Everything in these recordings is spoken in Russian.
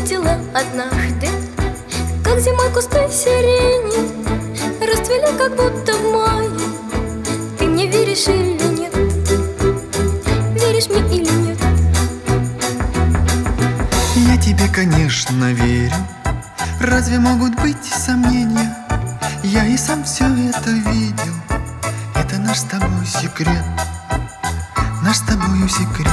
заметила однажды, как зимой кусты сирени расцвели, как будто в мае. Ты мне веришь или нет? Веришь мне или нет? Я тебе, конечно, верю. Разве могут быть сомнения? Я и сам все это видел. Это наш с тобой секрет, наш с тобою секрет.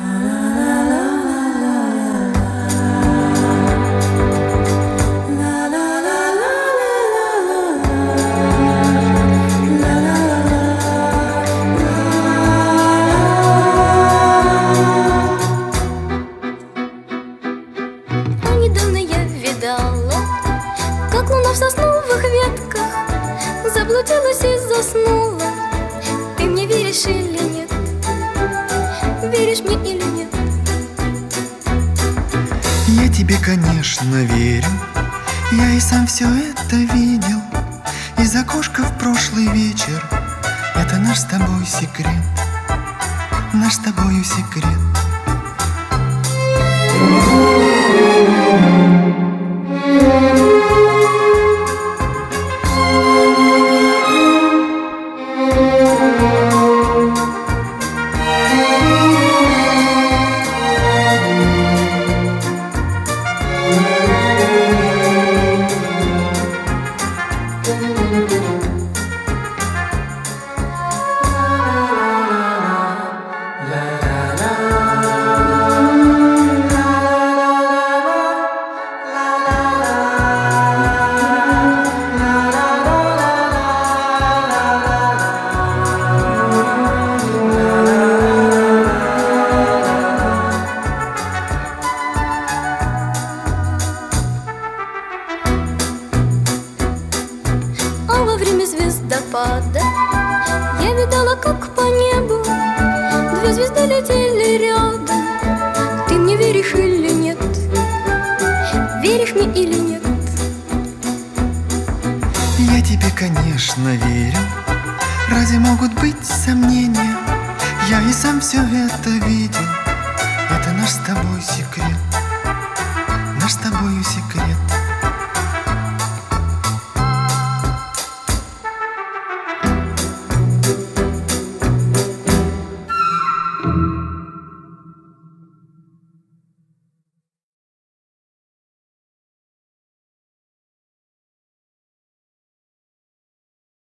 Недавно я видала, как луна в сосновых ветках заблудилась и заснула. Ты мне веришь или нет? Веришь мне или нет? Я тебе, конечно, верю. Я и сам все это видел из окошка в прошлый вечер. Это наш с тобой секрет, наш с тобою секрет. А во время звездопада я видала, как по небу две звезды летели рядом. Ты мне веришь или нет? Веришь мне или нет? Я тебе, конечно, верю.